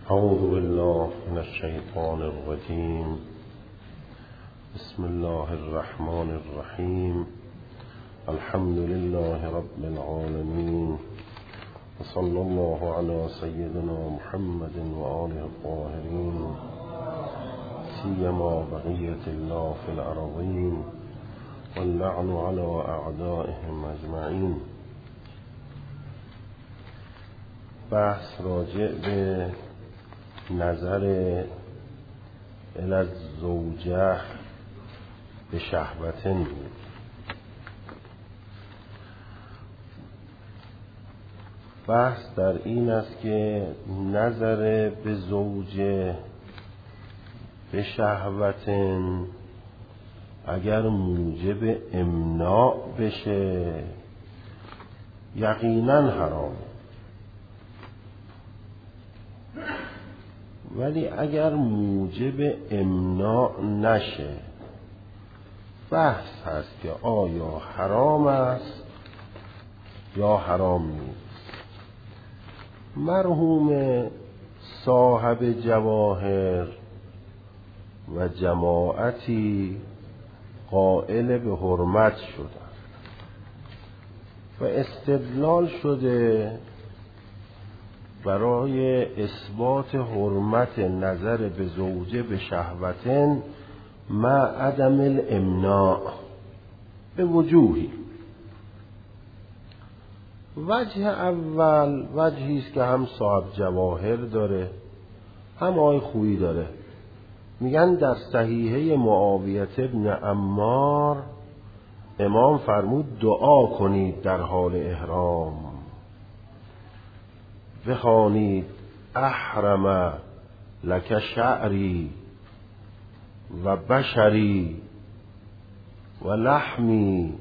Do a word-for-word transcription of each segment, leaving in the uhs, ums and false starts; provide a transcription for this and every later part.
اعوذ بالله من الشیطان الرجیم. بسم الله الرحمن الرحیم. الحمد لله رب العالمین و صلی الله علی سیدنا محمد و آله الطاهرین سیما بقیة الله فی الارضین واللعن علی اعدائهم اجمعین. بحث راجع به نظر الی الزوجه به شهوتن بود. بحث در این است که نظر به زوجه به شهوتن اگر موجب امناع بشه یقینا حرام، ولی اگر موجب امناع نشه بحث هست که آیا حرام است یا حرام نیست. مرحوم صاحب جواهر و جماعتی قائل به حرمت شدند و استدلال شده برای اثبات حرمت نظر به زوجه به شهوتن مع عدم الامناع به وجوهی. وجه اول وجهی است که هم صاحب جواهر داره هم آقای خویی داره. میگن در صحیحه معاویه ابن عمار امام فرمود دعا کنید در حال احرام، بخوانید احرم لک شعری و بشری و لحمی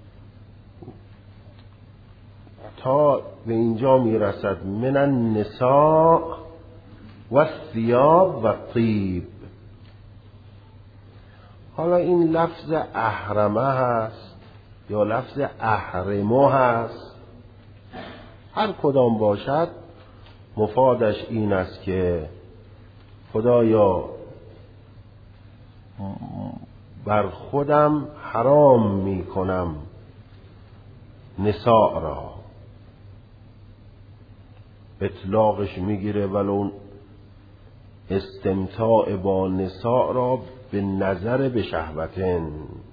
تا به اینجا میرسد من النساء و الثیاب و الطیب. حالا این لفظ احرمه هست یا لفظ احرمه هست، هر کدام باشد مفادش این است که خدایا بر خودم حرام می کنم نساء را. اطلاقش میگیره ولو استمتاع با نساء را به نظر به شهوتن.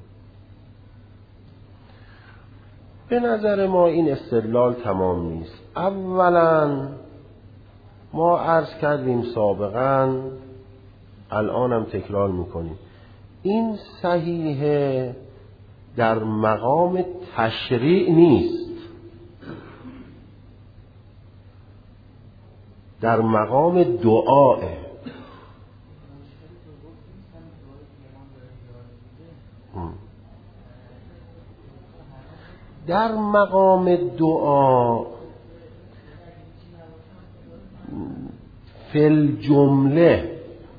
به نظر ما این استدلال تمام نیست. اولا ما عرض کردیم سابقا، الانم تکرار میکنیم، این صحیحه در مقام تشریع نیست، در مقام دعائه. در مقام دعا فل جمله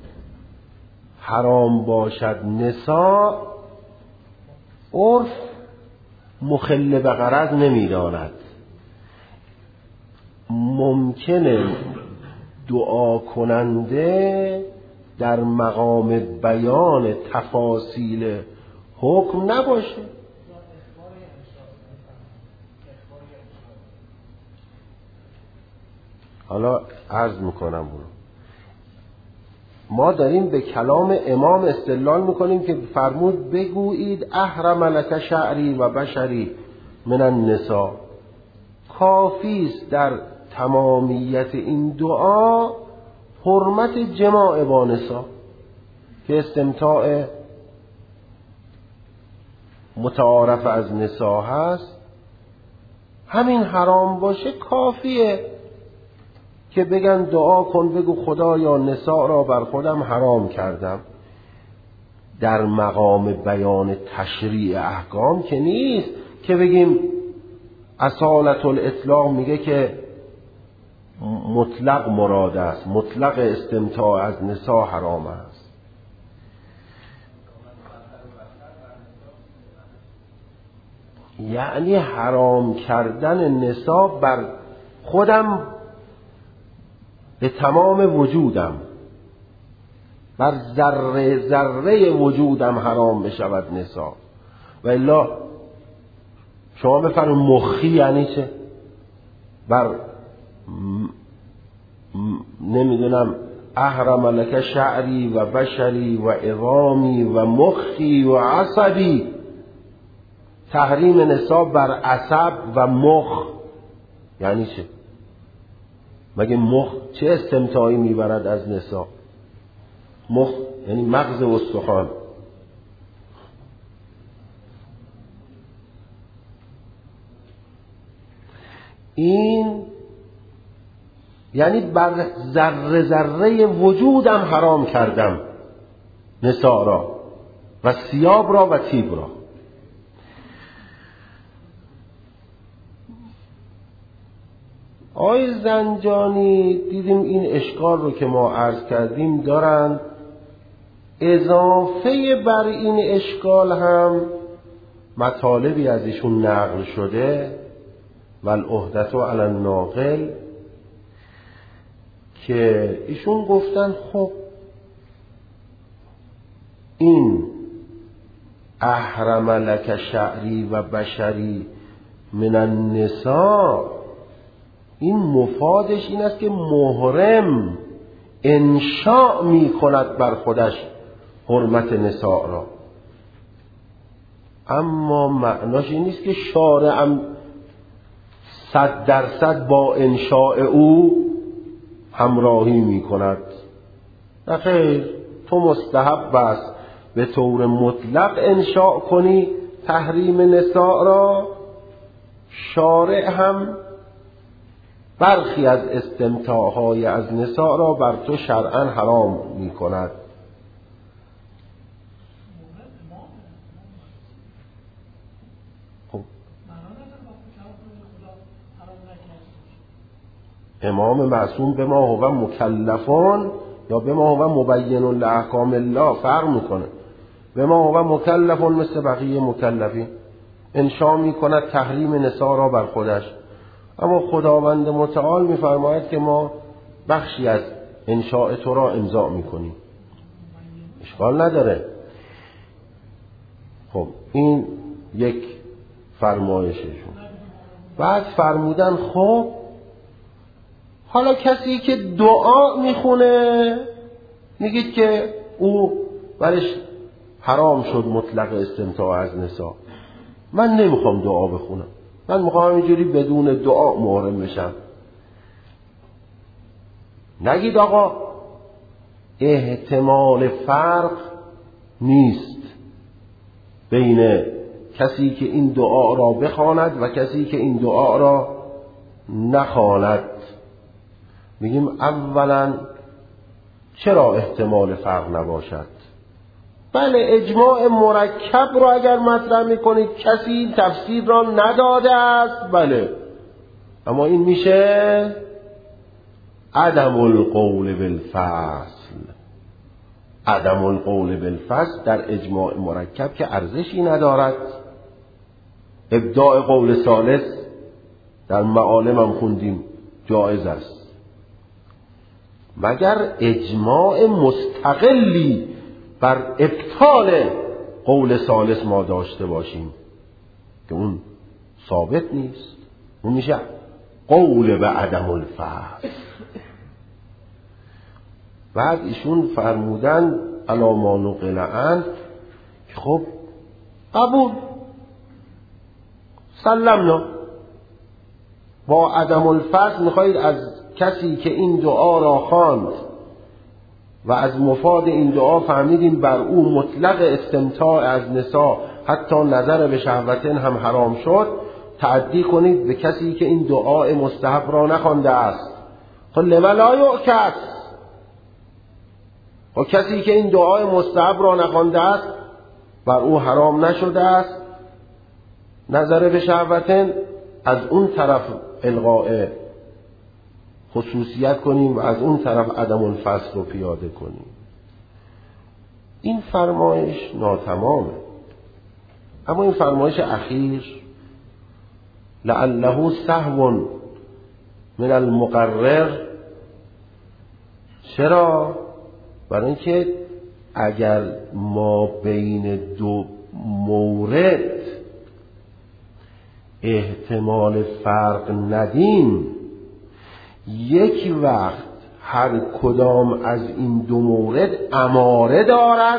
حرام باشد نساء، عرف مخل به غرض نمی‌داند. ممکنه دعا کننده در مقام بیان تفاصیل حکم نباشه. حالا عرض میکنم برو. ما داریم به کلام امام استدلال میکنیم که فرمود بگویید احرم لک شعری و بشری من النساء. کافی است در تمامیت این دعا حرمت جماع با نساء که استمتاع متعارف از نساء هست. همین حرام باشه کافیه که بگن دعا کن بگو خدایا نساء را بر خودم حرام کردم. در مقام بیان تشریع احکام که نیست که بگیم اصالت الاطلاق میگه که مطلق مراد است، مطلق استمتاع از نساء حرام است. یعنی حرام کردن نساء بر خودم به تمام وجودم، بر ذره ذره وجودم حرام بشود نساء. و الا شما بفرمایید مخی یعنی چه؟ بر م... م... نمیدونم احرم لک شعری و بشری و عظامی و مخی و عصبی، تحریم نساء بر عصب و مخ یعنی چه؟ مگه مخ چه استمتاعی میبرد از نساء؟ مخ یعنی مغز و استخوان. این یعنی بر ذره ذره وجودم حرام کردم نساء را و ثیاب را و طیب را. آقای زنجانی دیدیم این اشکال رو که ما عرض کردیم دارن، اضافه بر این اشکال هم مطالبی از ایشون نقل شده و العهدة علی الناقل، که ایشون گفتن خب این احرم لک شعری و بشری من النساء، این مفادش این است که محرم انشاء می کند بر خودش حرمت نساء را، اما معناش این نیست که شارعم صد درصد با انشاء او همراهی می کند. نه خیر، تو مستحب است به طور مطلق انشاء کنی تحریم نساء را، شارع هم برخی از استمتاعهای از نساء را بر تو شرعاً حرام می کند. خب امام معصوم به ما هو مکلفان یا به ما هو مبین لاحکام الله فرق میکنه. به ما هو مکلفان مثل بقیه مکلفین انشاء می کند تحریم نساء را بر خودش، اما خداوند متعال می‌فرماید که ما بخشی از انشاء تو را امضا می‌کنیم، اشکال نداره. خب این یک فرمایششون. بعد فرمودن خب حالا کسی که دعا میخونه میگید که او برش حرام شد مطلق استمتاع از نساء، من نمیخوام دعا بخونم، من میخوام اینجوری بدون دعا محرم بشم. نگید آقا احتمال فرق نیست بین کسی که این دعا را بخواند و کسی که این دعا را نخواند. میگیم اولا چرا احتمال فرق نباشد؟ بله اجماع مرکب را اگر مطرح میکنید کسی تفسیر را نداده است، بله، اما این میشه عدم القول بالفصل. عدم القول بالفصل در اجماع مرکب که ارزشی ندارد. ابداع قول ثالث در معالم هم خوندیم جایز است، مگر اجماع مستقلی بر ابطال قول ثالث ما داشته باشیم که اون ثابت نیست، اون میشه قول به عدم الفصل. بعد ایشون فرمودن علی ما نقل عنه که خب قبول سلمنا، با عدم الفصل میخواید از کسی که این دعا را خواند و از مفاد این دعا فهمیدیم بر او مطلق استمتاع از نساء حتی نظر به شهوتن هم حرام شد، تعدی کنید به کسی که این دعای مستحب را نخوانده است. خب لما لا یؤکد، و کسی که این دعای مستحب را نخوانده است بر او حرام نشده است نظر به شهوتن، از اون طرف الغاء خصوصیت کنیم و از اون طرف عدم الفصل رو پیاده کنیم. این فرمایش ناتمامه. اما این فرمایش اخیر لعله سهو من المقرر چرا؟ برای اینکه اگر ما بین دو مورد احتمال فرق ندیم، یک وقت هر کدام از این دو مورد اماره دارد،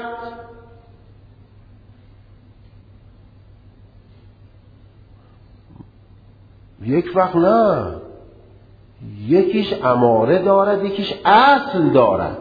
یک وقت نه، یکیش اماره دارد یکیش اصل دارد.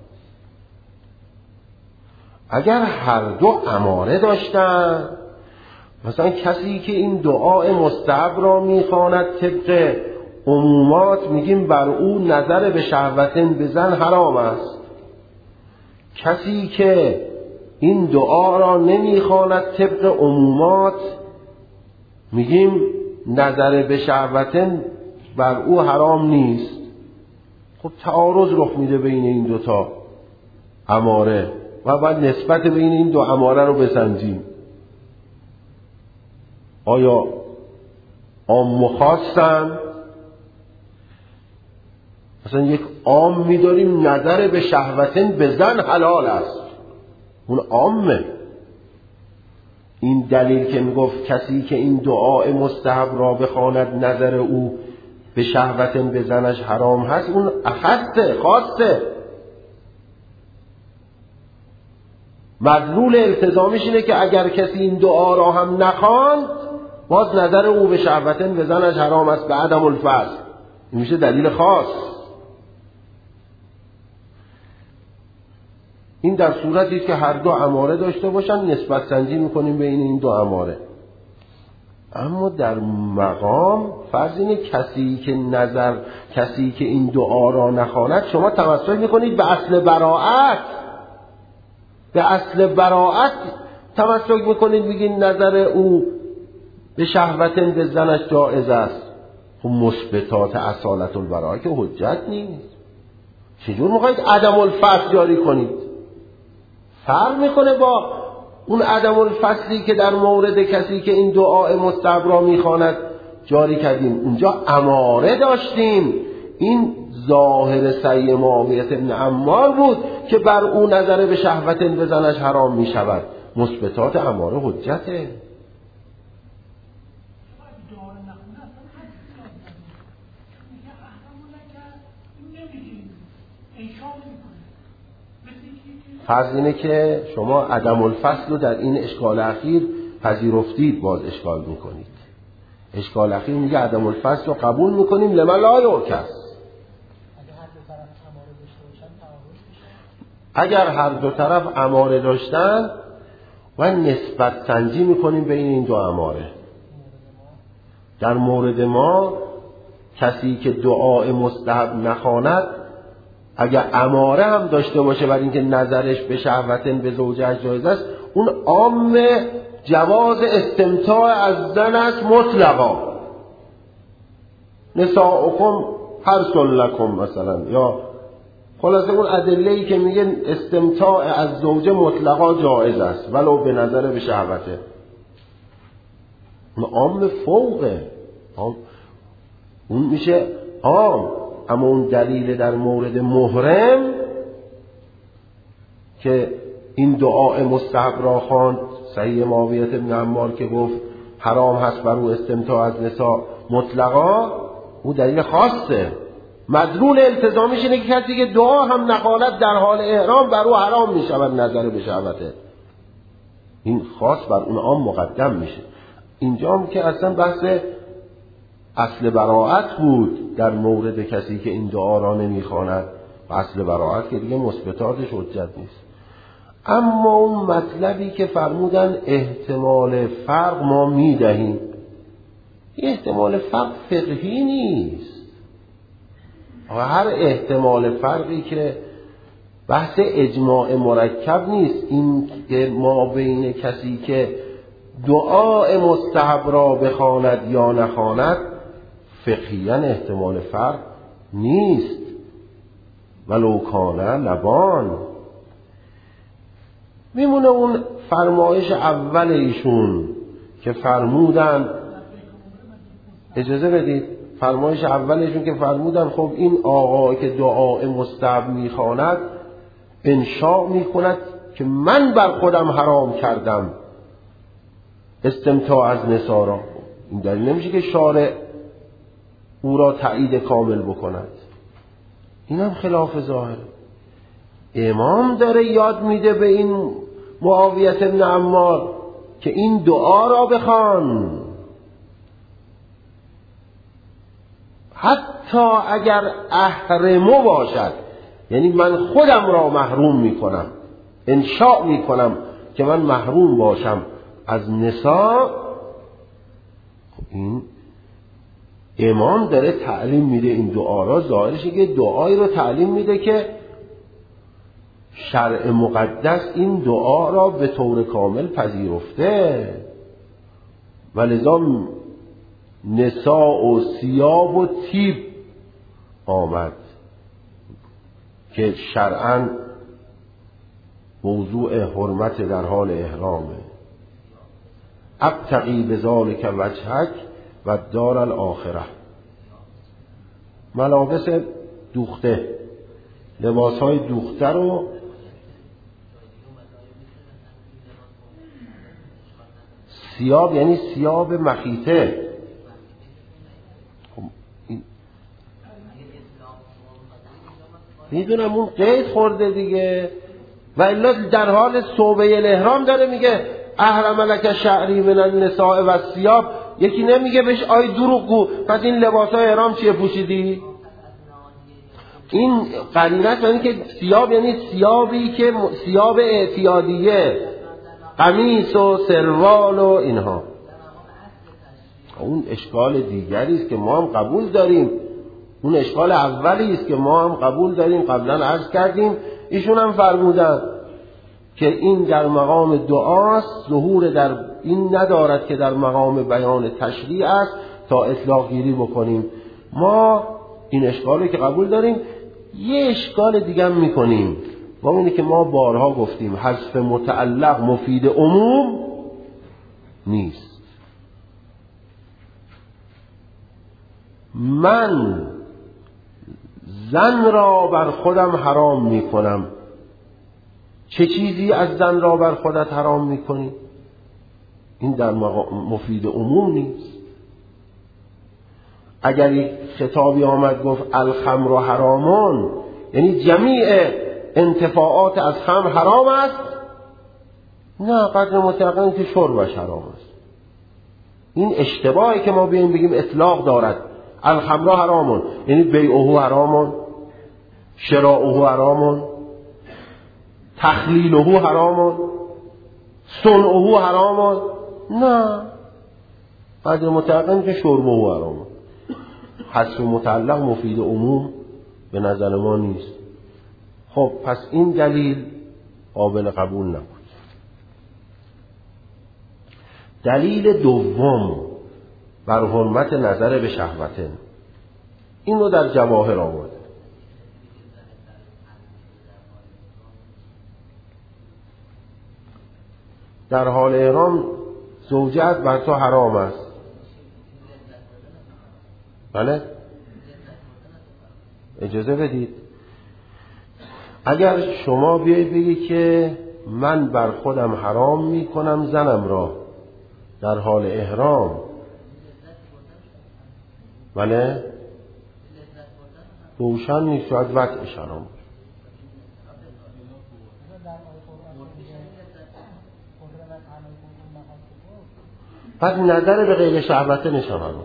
اگر هر دو اماره داشتن، مثلا کسی که این دعای مستحب را میخواند طبق عمومات میگیم بر او نظر به شهوتن بزن حرام است. کسی که این دعا را نمیخواند طبق عمومات میگیم نظر به شهوتن بر او حرام نیست. خب تعارض رخ میده بین این دوتا اماره و بعد نسبت بین این دو اماره رو بسنجیم. آیا عام و خاصن؟ مثلا یک عام می‌داریم نظر به شهوتن به زن حلال است، اون عامه. این دلیل که میگفت کسی که این دعای مستحب را بخواند نظر او به شهوتن به زنش حرام هست، اون اخصه، خاصه. مدلول التزامیش اینه که اگر کسی این دعا را هم نخواند، باز نظر او به شهوتن به زنش حرام است به عدم الفصل. این میشه دلیل خاص. این در صورتی است که هر دو اماره داشته باشن، نسبت سنجی میکنیم بین این دو اماره. اما در مقام فرض اینه کسی که نظر کسی که این دعا را نخواند، شما توسل میکنید به اصل براءت، به اصل براءت توسل میکنید، میگین نظر او به شهوتن به زنش جائز است. خب مثبتات اصالت البراءه که حجت نیست. چجور میخواید عدم الفصل جاری کنید؟ فرق میکنه با اون عدم الفصلی که در مورد کسی که این دعای مستحب را میخواند جاری کردیم. اونجا اماره داشتیم، این ظاهر سعی معاویه بن عمار بود که بر او نظر به شهوتن به زنش حرام میشود. مثبتات اماره حجته. فرض اینه که شما عدم الفصل رو در این اشکال اخیر پذیرفتید، باز اشکال میکنید. اشکال اخیر میگه عدم الفصل رو قبول میکنیم لمن لا یعکس. اگر هر دو طرف اماره داشتن و نسبت سنجی میکنیم بین این دو اماره. در مورد ما کسی که دعای مستحب نخواند، اگر اماره هم داشته باشه برای اینکه نظرش به شهوتن به زوجهش جایز است، اون عام جواز استمتاع از زن است مطلقا. نساؤکم حرث لکم مثلا، یا خلاصه اون ادله‌ای که میگن استمتاع از زوجه مطلقا جایز است ولو به نظر به شهوته، اون عام فوقه، اون میشه عام. اما اون دلیل در مورد محرم که این دعای مستحب را خواند، صحیح معاویه بن عمار که گفت حرام هست بر او استمتاع از نساء مطلقا، او دلیل خاصه. مدلول التزامیش اینه که کسی که دعا هم نخواند در حال احرام بر او حرام می شود نظر به شهوته. این خاص بر اون عام مقدم میشه. اینجا هم که اصلا بحث اصل براءت بود در مورد کسی که این دعا را نمیخواند، اصل براءت که دیگه مثبتاتش حجت نیست. اما اون مطلبی که فرمودن احتمال فرق ما میدهیم، این احتمال فرق فقهی نیست. و هر احتمال فرقی که بحث اجماع مرکب نیست، این که ما بین کسی که دعای مستحب را بخواند یا نخواند فقهیاً احتمال فرق نیست. ولو کانه لبان. میمونه اون فرمایش اول ایشون که فرمودن، اجازه بدید فرمایش اولشون که فرمودن خب این آقا که دعای مستحب میخواند انشاء میکند که من بر خودم حرام کردم استمتاع از نساء را. این دلیل نمیشه که شارع او را تایید کامل بکند، این هم خلاف ظاهر. امام داره یاد میده به این معاویه بن عمار که این دعا را بخوان، حتی اگر احرمو باشد، یعنی من خودم را محروم میکنم، انشاء میکنم که من محروم باشم از نساء. خب این امام داره تعلیم میده این دعا را، ظاهرش که دعایی رو تعلیم میده که شرع مقدس این دعا را به طور کامل پذیرفته، ولذا نساء و ثیاب و طیب آمد که شرعاً موضوع حرمت در حال احرامه. ابتغی بذالک وجهک و دار الاخره. ملابس دوخته، لباس های دوخته رو ثیاب یعنی ثیاب مخیطه. میدونم اون قید خورده دیگه، و الا در حال صوبه الاحرام داره میگه احرم لک شعری من النساء و الثیاب. یکی نمیگه بهش آی دروغگو پس این لباسای احرام چیه پوشیدی؟ این قرینه است، یعنی که ثیاب یعنی ثیابی که ثیاب اعتیادیه، قمیص و سروال و اینها. اون اشکال دیگری است که ما هم قبول داریم، اون اشکال اولی است که ما هم قبول داریم، قبلا عرض کردیم. ایشون هم فرمودن که این در مقام دعاست، ظهور در این ندارد که در مقام بیان تشریع است تا اطلاق گیری بکنیم. ما این اشکالی که قبول داریم، یه اشکال دیگه هم میکنیم، و اونی که ما بارها گفتیم حذف متعلق مفید عموم نیست. من زن را بر خودم حرام میکنم، چه چیزی از زن را بر خودت حرام میکنی؟ این در مفید عموم نیست. اگر یک خطابی آمد گفت الخمر حرامون، یعنی جمیع انتفاعات از خمر حرام است، نه، قدر مطلقاً که شربش حرام است. این اشتباهی که ما بیاییم بگیم اطلاق دارد الخمر حرامون، یعنی بیعه حرامون، شراؤه حرامون، تخلیله حرامون، صنعه حرامون، نه، قدر مطلقاً که شربه حرامون. حذف متعلق مفید عموم به نظر ما نیست. خب پس این دلیل قابل قبول نبود. دلیل دوم بر حرمت نظر به شهوته، این رو در جواهر آورده. در حال احرام زوجت بر تو حرام است. بله؟ اجازه بدید. اگر شما بیایید بگید که من بر خودم حرام می کنم زنم را در حال احرام، بله؟ روشن نیست، شاید وقتش حرام. پس نظر به غیر شهوته نشان حرام.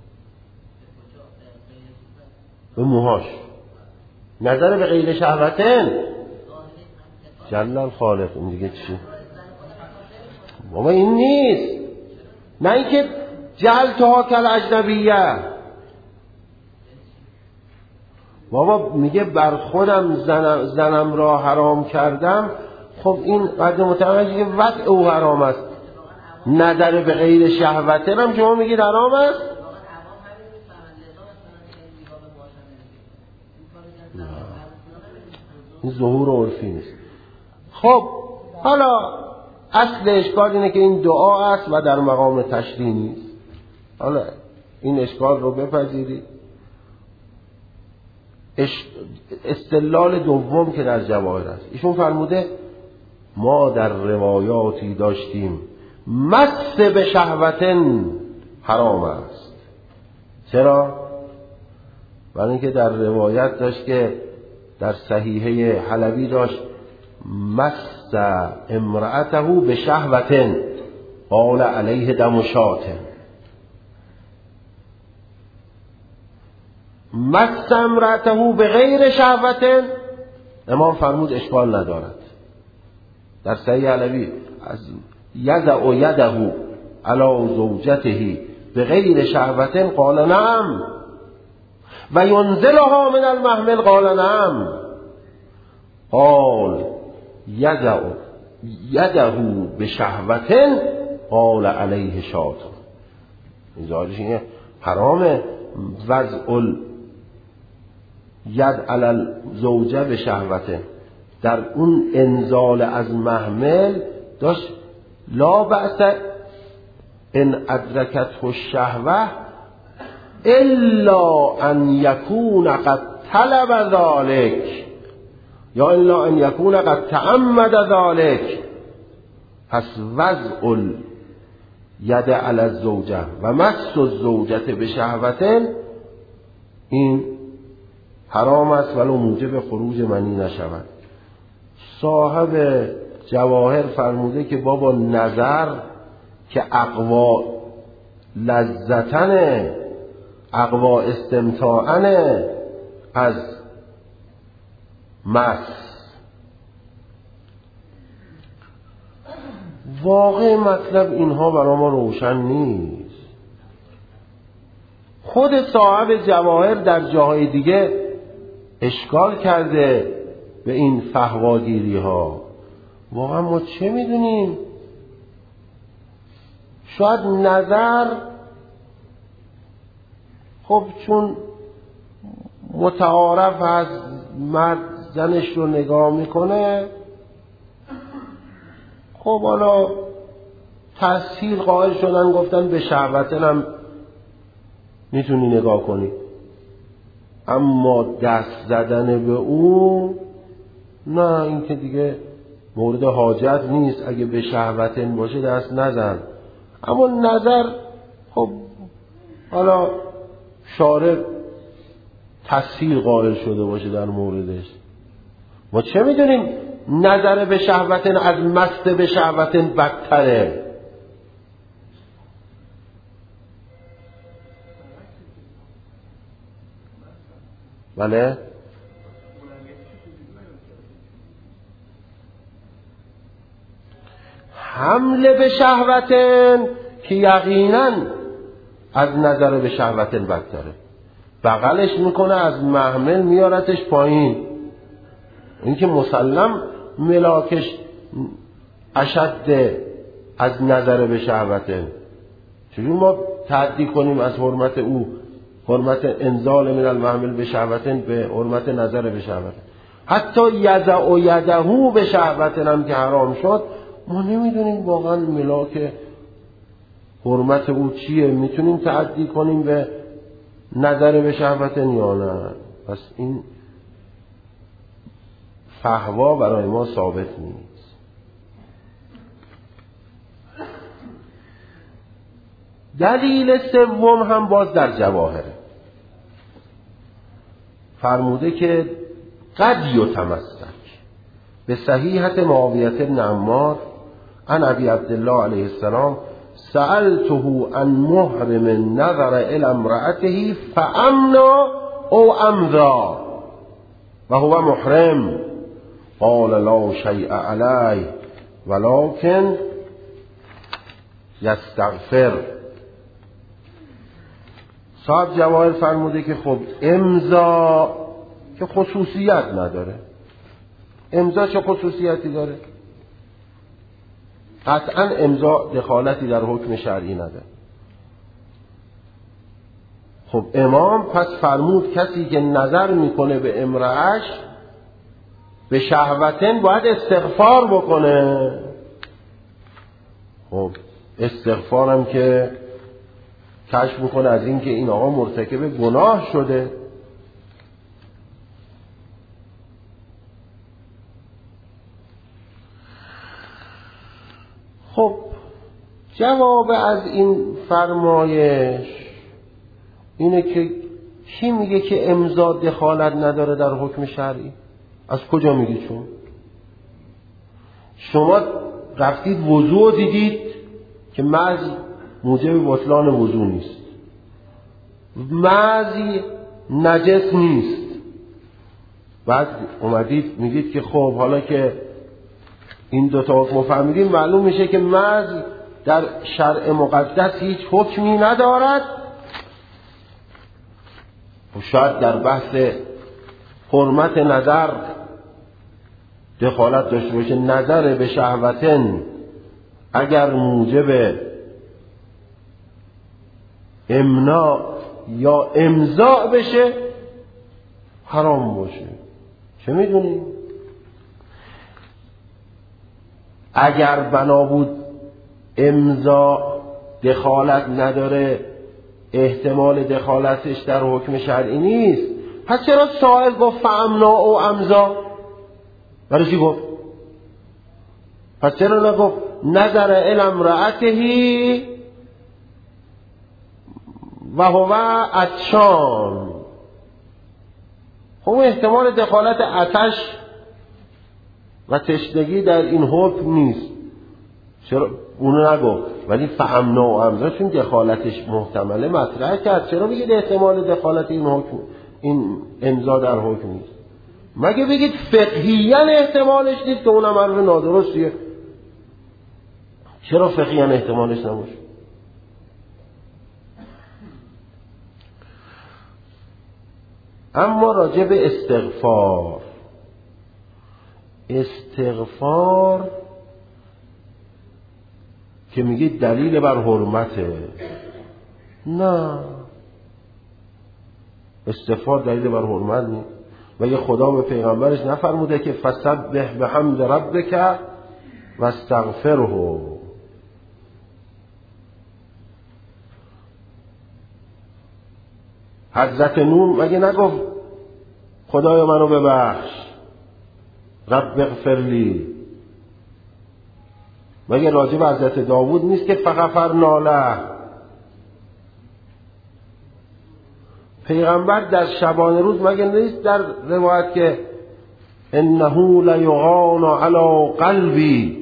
به موهاش نظر به غیر شهوتن جل الخالق. این دیگه چی؟ بابا این نیست، نه اینکه جل تا کل اجنبیه. بابا میگه بر خودم زنم, زنم را حرام کردم. خب این قدر متوجه که وقت او حرام است. نظر به غیر شهوتن هم شما میگید حرام است. این ظهور عرفی نیست. خب حالا اصل اشکال اینه که این دعا است و در مقام تشریع نیست. حالا این اشکال رو بپذیرید. استدلال دوم که در جواهر است، ایشون فرموده ما در روایاتی داشتیم مس به شهوتن حرام است. چرا؟ برای اینکه در روایت داشت که در صحیحه حلبی داشت مس امرأته به شهوتن قال علیه دم شاتن. مس امرأته به غیر شهوتن، امام فرمود اشکال ندارد. در صحیح علوی از یدع یده علی زوجته به غیر شهوتن قال نعم و ینزلها من المحمل قال نعم. قال یدع یده به شهوتن قال علیه شاتن. این ظاهرش اینه حرامه وضع ید علی زوجه به شهوته. در اون انزال از محمل داشت لا بأس ان ادرکته الشهوه الا ان یکون قد طلب ذلك یا الا ان یکون قد تعمد ذلك. پس وضع ید علی الزوجه و مس الزوجه به شهوته این حرام است ولو موجب خروج منی نشود. صاحب جواهر فرموده که بابا نظر که اقوا لذتن اقوا استمتاعن از مس. واقع مطلب اینها برای ما روشن نیست. خود صاحب جواهر در جاهای دیگه اشکال کرده به این فهواگیری ها. واقعا ما چه میدونیم؟ شاید نظر خب چون متعارف از مرد زنش رو نگاه میکنه، خب حالا تسهیل قائل شدن گفتن به شهوتن هم میتونی نگاه کنی، اما دست زدن به اون نه، این که دیگه مورد حاجت نیست. اگه به شهوتن باشه دست نزن. اما نظر خب حالا شارع تسهیل قائل شده باشه در موردش. ما چه میدونیم نظر به شهوتن از مست به شهوتن بدتره؟ بله؟ حمله به شهوتن که یقینا از نظر به شهوتن بدتره. بغلش میکنه از محمل میارتش پایین. این که مسلم ملاکش اشد از نظر به شهوتن. چجور ما تعدی کنیم از حرمت او، حرمت انزال من المحمل به شهوتن به حرمت نظر به شهوتن؟ حتی یدع و یدهو به شهوتن هم که حرام شد، ما نمیدونیم واقعا ملاک حرمت او چیه. میتونیم تعدی کنیم به نظر به شهوتن یا نه؟ پس این فهوا برای ما ثابت نیست. دلیل سوم هم باز در جواهره. فرموده که قد یتمسک به صحیحت معاویه بن عمار عن ابی عبدالله علیه السلام سألته عن محرم نظر الى امرأته فامنا او امضا و هو محرم قال لا شیء علیه ولكن یستغفر. صاحب جواهر فرموده که خب امضا که خصوصیت نداره. امضا چه خصوصیتی داره؟ قطعا امضا دخالتی در حکم شرعی نداره. خب امام پس فرمود کسی که نظر میکنه به امرأش به شهوتن باید استغفار بکنه. خب استغفارم که کشف میکنه از این که این آقا مرتکب گناه شده. خب جواب از این فرمایش اینه که کی میگه که امضا دخالت نداره در حکم شرعی؟ از کجا میگی؟ چون شما رفتید وضوع دیدید که مزی موجب بطلان وضوع نیست، مزی نجس نیست، بعد اومدید میگید که خب حالا که این دوتا حکم فهمیدیم معلوم میشه که مزی در شرع مقدس هیچ حکمی ندارد. و شاید در بحث حرمت نظر دخالت داشته باشه. نظر به شهوتن اگر موجب امناع یا امضاء بشه حرام باشه. چه میدونی؟ اگر بنا بود امضاء دخالت نداره، احتمال دخالتش در حکم شرعی نیست، پس چرا سائل گفت فامناع و امضاء؟ برای چی گفت؟ پس چرا نگفت نظر الی امرأته و هو عطشان؟ خب احتمال دخالت عطش و تشنگی در این حکم نیست، چرا اونو نگفت؟ ولی فامناع و امضاء چون دخالتش محتمله مطرح کرد. چرا بگید احتمال دخالت این حکم این امضا در حکم نیست؟ مگه بگید فقهیاً احتمالش نیست که اونم حرف نادرستیه؟ چرا فقهیاً احتمالش نباشه؟ اما راجع به استغفار، استغفار که میگید دلیل بر حرمته، نه، استغفار دلیل بر حرمت نیست. مگه خدا به پیغمبرش نفرموده که فسبح بحمد ربک و استغفره؟ حضرت نوح مگه نگفت خدایا منو ببخش، رب اغفر لی؟ مگه راجع به حضرت داوود نیست که فغفرنا له؟ پیغمبر در شبانه روز مگه نیست در روایت که انه لیغان علی قلبی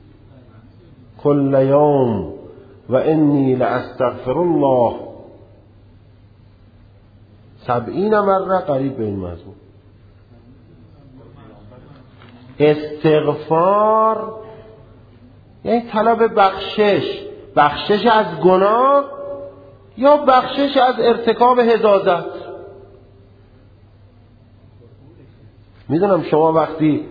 کل یوم و انی لاستغفر الله سبعین مره، قریب به این مضمون. استغفار یعنی طلب بخشش، بخشش از گناه یا بخشش از ارتکاب حداثت. میدونم شما وقتی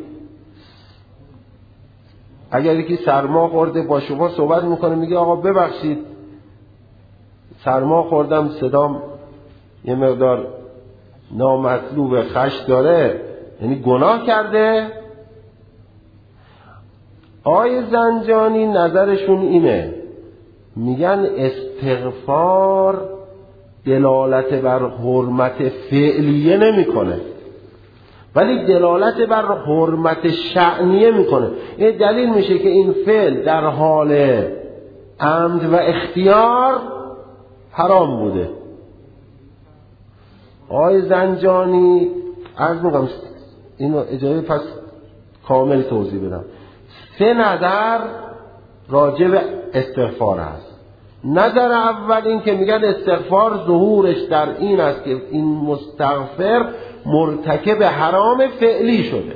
اگر یکی سرما خورده با شما صحبت میکنه میگه آقا ببخشید سرما خوردم، صدام یه مقدار نامطلوب خش داره، یعنی گناه کرده. آقای زنجانی نظرشون اینه، میگن استغفار دلالت بر حرمت فعلیه نمیکنه ولی دلالت بر حرمت شأنیه میکنه. این دلیل میشه که این فعل در حال عمد و اختیار حرام بوده. آقای زنجانی عرض میکنم اینو اجازه پس کامل توضیح بدم. سه نظر راجع به استغفار هست. نظر اول این که میگن استغفار ظهورش در این است که این مستغفر مرتکب حرام فعلی شده.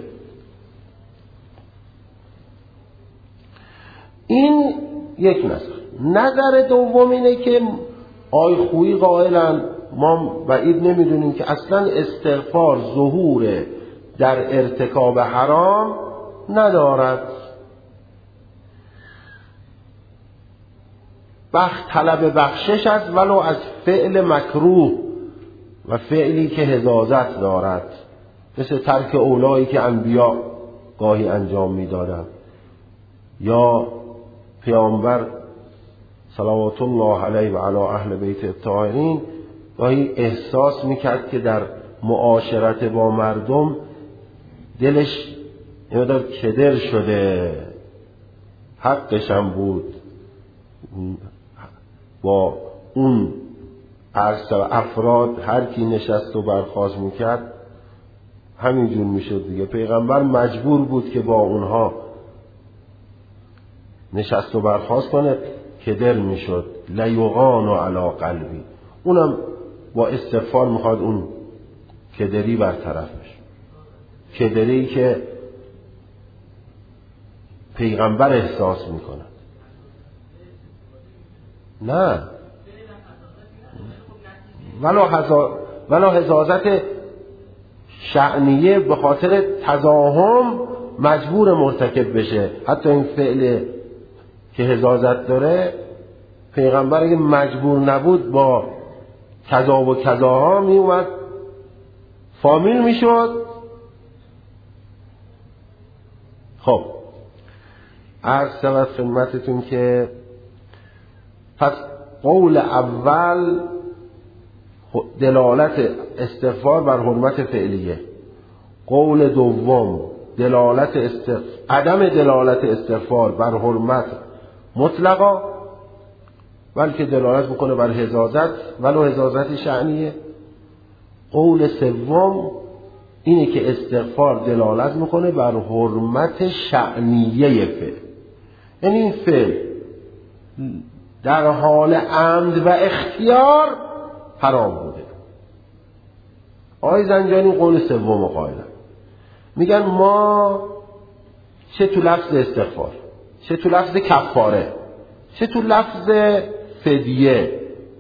این یک نظر. نظر دوم اینه که آی خویی قائلن ما بعید نمیدونیم که اصلا استغفار ظهور در ارتکاب حرام ندارد، بخش طلب بخشش است ولو از فعل مکروه و فعلی که حظاظت دارد، مثل ترک اولایی که انبیا گاهی انجام میدادند یا پیامبر صلوات الله علیه و علی اهل بیت الطاهرین گاهی احساس میکرد که در معاشرت با مردم دلش یه مقدار کدر شده، حقش هم بود با اون افراد هر کی نشست و برخاست میکرد همینجور میشد دیگه. پیغمبر مجبور بود که با اونها نشست و برخاست کنه، کدر میشد. لیغان و علی قلبی، اونم با استغفار میخواد اون کدری برطرف بشه، کدری که پیغمبر احساس میکنه. نه ولا هزا ولا حزازت شأنیه به خاطر تزاهم مجبور مرتکب بشه. حتی این فعل که حزازت داره، پیغمبر اگه مجبور نبود با کذا و کذاها می اومد فامیل می شد. خب عرض شود خدمتتون که پس قول اول دلالت استغفار بر حرمت فعلیه، قول دوم دلالت استغفار عدم دلالت استغفار بر حرمت مطلقا، بلکه دلالت میکنه بر حزازت ولو حزازت شأنیه. قول سوم اینه که استغفار دلالت میکنه بر حرمت شأنیه فعل، یعنی این فعل در حال عمد و اختیار حرام بوده. آقای زنجانی قول سوم قائلن، میگن ما چه تو لفظ استغفار، چه تو لفظ کفاره، چه تو لفظ فدیه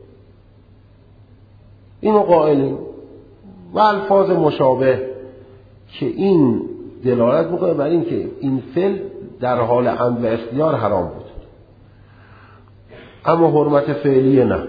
اینو قائلیم و الفاظ مشابه که این دلالت میکنه بر این که این فعل در حال عمد و اختیار حرام بود، اما حرمت فعلیه نه.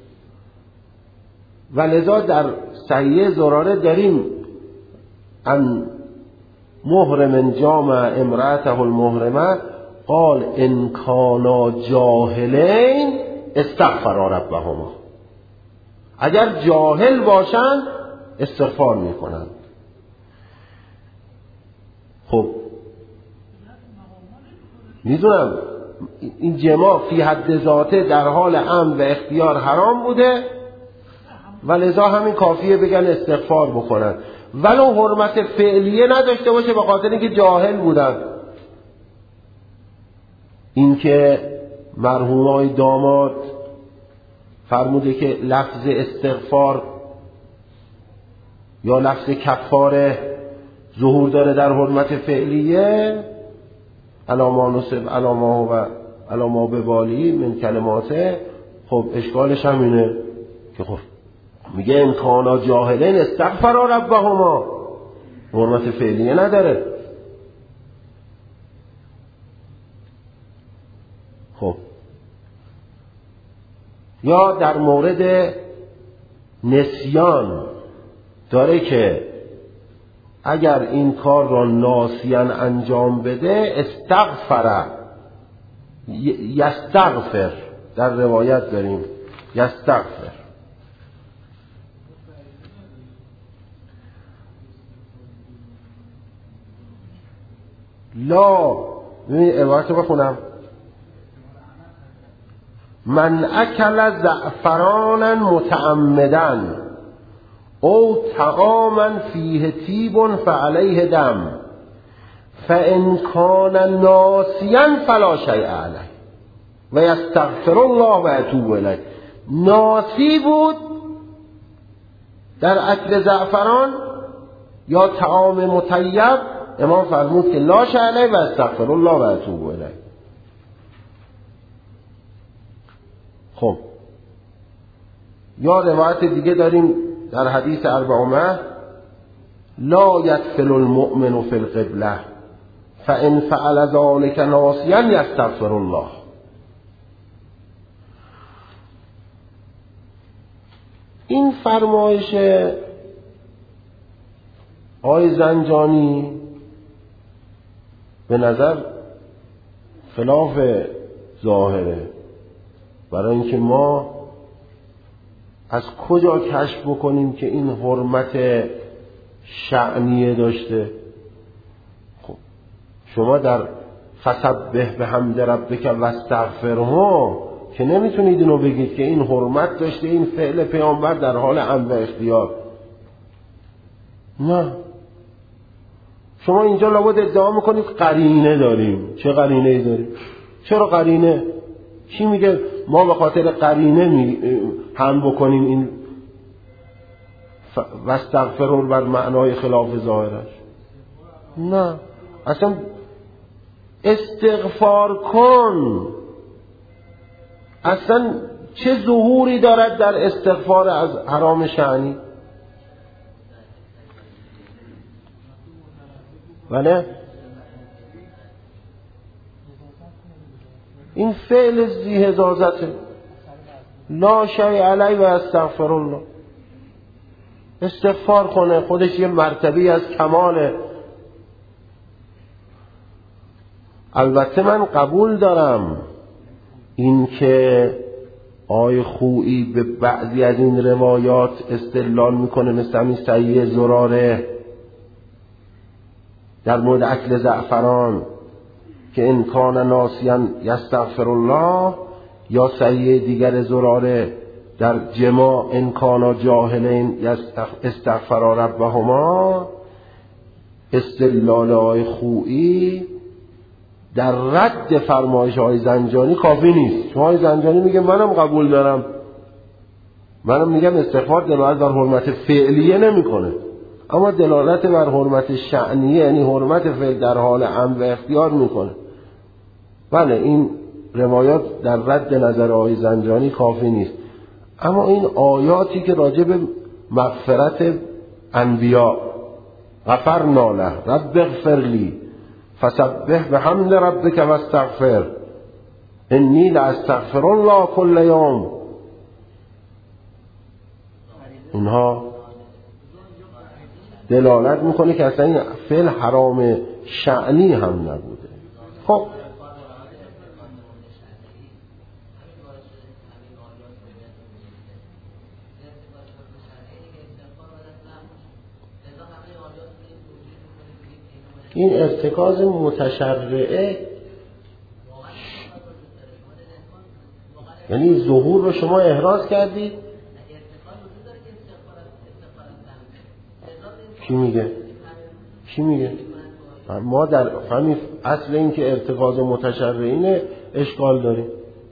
و لذا در صحیح زراره داریم ان محرم جامع امرأته المحرمه قال ان کانا جاهلین استغفرا ربهما، اگر جاهل باشند استغفار میکنند. خب میدونم این جماع فی حد ذاته در حال عمد و اختیار حرام بوده و لذا همین کافیه بگن استغفار بکنن، ولو حرمت فعلیه نداشته باشه به خاطر اینکه جاهل بودن. اینکه مرحومای داماد فرموده که لفظ استغفار یا لفظ کفاره ظهور داره در حرمت فعلیه، علاما نصب علاما و علاما به بالی من کلماته. خب اشکالش هم اینه که خب میگه ان کانا جاهلین استغفرا ربهما، حرمت فعلیه نداره. خب یا در مورد نسیان داره که اگر این کار را ناسیان انجام بده استغفر یستغفر، در روایت داریم یستغفر. لا ببینید روایت بخونم، من اکل زعفرانا متعمدا او طعاما فیه تیب فعلیه دم فان کان ناسیا فلا شیء علیه و یستغفر الله و یتوب الیه. ناسی بود در اکل زعفران یا طعام مطیب، امام فرمود که لا شیء علیه و استغفر الله و یتوب الیه. خب یا روایت دیگه داریم در حدیث اربعمه لا یدخل المؤمن فی القبله فان فعل ذلك ناسیا یستغفر الله. این فرمایش آقای زنجانی به نظر خلاف ظاهره. برای اینکه ما از کجا کشف بکنیم که این حرمت شأنیه داشته؟ خب شما در فسبح بحمد ربک واستغفره که نمیتونید اینو بگید که این حرمت داشته این فعل پیامبر در حال امر و اختیار. نه، شما اینجا لابد ادعا میکنید قرینه داریم. چه قرینه ای داریم؟ چرا قرینه؟ کی میگه ما به خاطر قرینه می هم بکنیم این واستغفروا بر معنای خلاف ظاهرش؟ نه، اصلا استغفار کن اصلا چه ظهوری دارد در استغفار از حرام شأنی؟ بله، این فعل ذی هزازته، لا شیء علی و استغفر الله. استغفار کنه خودش یه مرتبه از کماله. البته من قبول دارم این که آی خویی به بعضی از این روایات استدلال میکنه، مثل همین سیه زراره در مورد اکل زعفران که ان کان ناسیاً یستغفر الله، یا سیه دیگر زراره در جماع ان کانا جاهلین استغفر ربهما. استدلال آی خویی در رد فرمایش های زنجانی کافی نیست. های زنجانی میگه منم قبول دارم، منم میگم استغفار دلالت بر حرمت فعلیه نمیکنه، اما دلالت بر حرمت شأنیه یعنی حرمت فعل در حال امر و اختیار میکنه. بله، این روایات در رد نظر های زنجانی کافی نیست، اما این آیاتی که راجع به مغفرت انبیاء غفرنا له رب اغفر لی فسبح بحمد ربک واستغفر انی لاستغفر الله کل یوم، اینها دلالت میکنه که اصلا این فعل حرام شأنی هم نبوده. خب این ارتکاز متشرعه یعنی ظهور رو شما احراز کردید. کی میگه؟ کی میگه؟ ما در همین اصل این که ارتکاز متشرعینه اشکال داریم.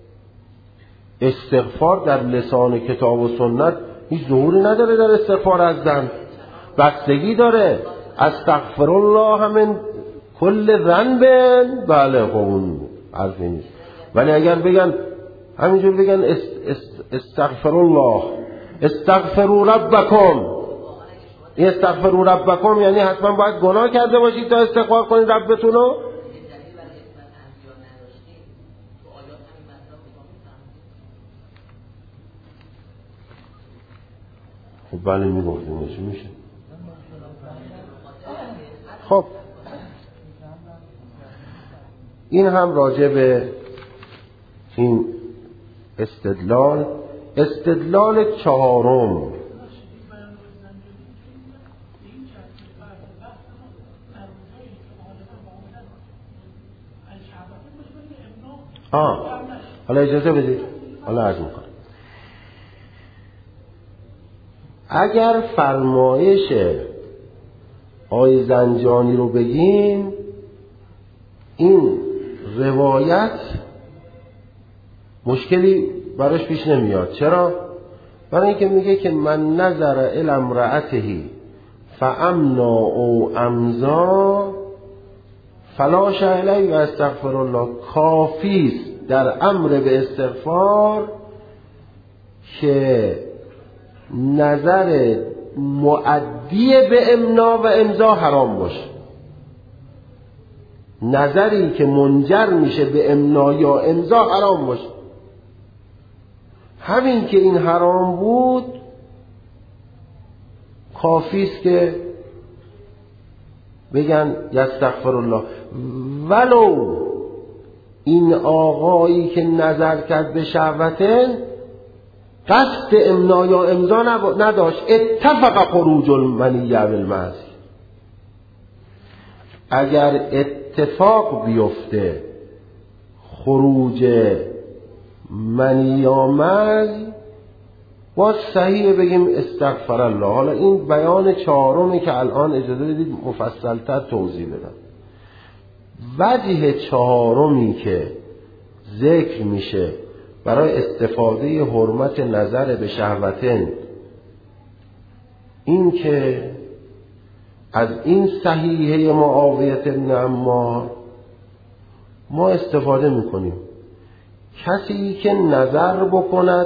استغفار در لسان کتاب و سنت هیچ ظهوری نداره. در استغفار از ذنب بستگی داره. استغفر الله من کل ذنب، بله خب اون حرفی نیست. ولی اگر بگن همینجور بگن است است استغفر الله استغفروا ربکم، این استغفروا ربکم یعنی حتما باید گناه کرده باشید تا استغفار کنید ربتون رو. خب بله میگفتیم چی میشه. خب این هم راجع به این استدلال. استدلال چهارم آه حالا اجازه بدید، حالا عرض میکنم. اگر فرمایش آی زنجانی رو بگیم، این روایت مشکلی براش پیش نمیاد. چرا؟ برای اینکه میگه که من نظر الی امرأته فامنا او امزا فلا شیء علیه و استغفر الله. کافی است در امر به استغفار که نظر مؤدی به امنا و امضا حرام باشه. نظری که منجر میشه به امنا یا امضا حرام باشه. همین که این حرام بود کافی است که بگن یستغفر الله، ولو این آقایی که نظر کرد به شهوتن قصد امنا یا امضا نداشت، اتفق خروج المنی بالمعصیه. اگر اتفاق بیفته خروج منی آمد باز صحیح بگیم استغفر الله. حالا این بیان چهارمی که الان اجازه بدید مفصل‌تر توضیح بدم. وجه چهارمی که ذکر میشه برای استفاده حرمت نظر به شهوتن این که از این صحیحه معاویه بن عمار ما استفاده میکنیم کسی که نظر بکند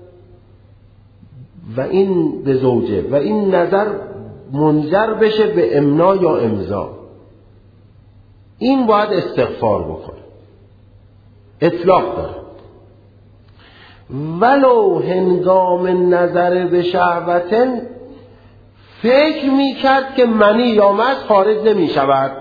و این به زوجه و این نظر منجر بشه به امنا یا امضا، این باید استغفار بکنه، اطلاق داره. ولو هنگام نظر به شهوتن فکر میکرد که منی آمد خارج نمی شود،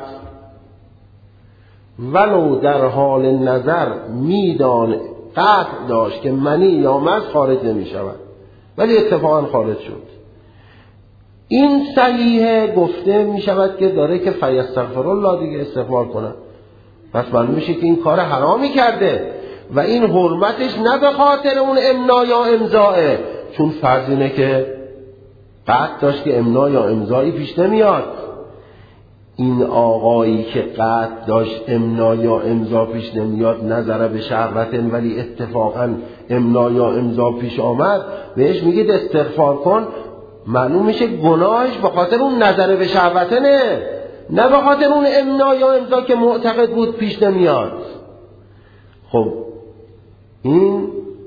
ولو در حال نظر میدان قطع داشت که منی آمد خارج نمی شود ولی اتفاقا خارج شد، این صحیحه گفته می شود که داره که فیستغفر الله دیگه استغفار کنه. پس معلوم میشه که این کار حرامی کرده و این حرمتش نه به خاطر اون امنا یا امضاه، چون فرض اینه که قطع داشت که امنا یا امضایی پیش نمیاد. این آقایی که قطع داشت امنا یا امضا پیش نمیاد نظر به شهوتن ولی اتفاقا امنا یا امضا پیش آمد، بهش میگید استغفار کن، معلوم میشه گناهش به خاطر اون نظر به شهوتنه نه به خاطر اون امنا یا امضا که معتقد بود پیش نمیاد. خب این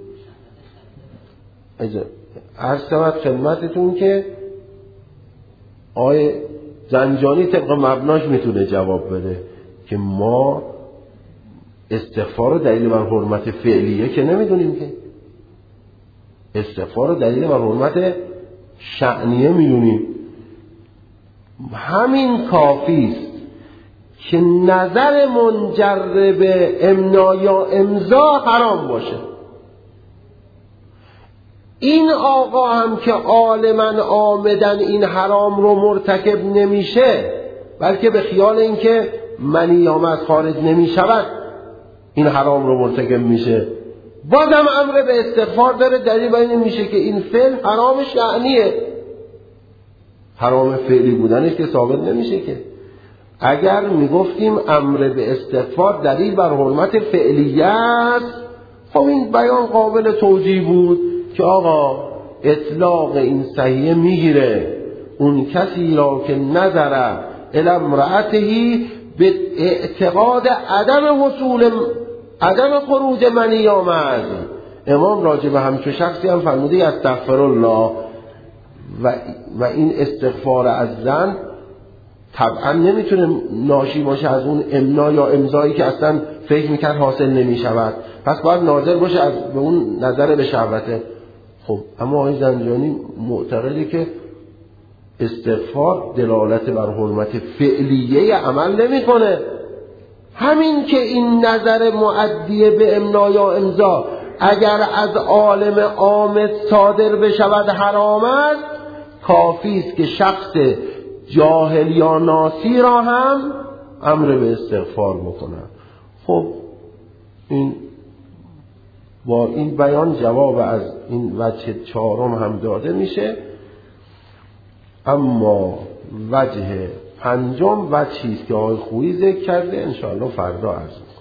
عرض شود خدمتتون که آیه زنجانی طبق مبناش میتونه جواب بده که ما استغفار رو دلیل بر حرمت فعلیه که نمیدونیم، که استغفار رو دلیل بر حرمت شأنیه میدونیم. همین کافیست که نظر منجر به امنا یا امضا حرام باشه. این آقا هم که عالماً آمدن این حرام رو مرتکب نمیشه بلکه به خیال این که منی آمد خارج نمی شود این حرام رو مرتکب میشه، بازم امر به استغفار داره، دلیل بر این میشه که این فعل حرام شأنیه، حرام فعلی بودنش که ثابت نمیشه. که اگر میگفتیم امر به استغفار دلیل بر حرمت فعلیه است، خب این بیان قابل توجیه بود که آقا اطلاق این صحیح میگیره اون کسی را که نظر الی امرأتهی به اعتقاد عدم حصول عدم خروج منی آمد. امام راجع به همچون شخصی هم فرموده استغفر الله و, و این استغفار از زن طبعا نمیتونه ناشی باشه از اون امنا یا امضایی که اصلا فکر میکرد حاصل نمیشود، پس باید ناظر باشه از به اون نظر به شهوته. خب اما آقای زنجانی معتقده که استغفار دلالت بر حرمت فعلیه عمل نمیکنه. همین که این نظر مؤدی به امنا یا امضا اگر از عالم عام صادر بشود حرام است، کافی است که شخص جاهل یا ناسی را هم امر به استغفار بکنه. خب این با این بیان جواب از این وجه چهارم هم داده میشه. اما وجه پنجم وجهی است که آقای خویی ذکر کرده، انشاءالله فردا عرض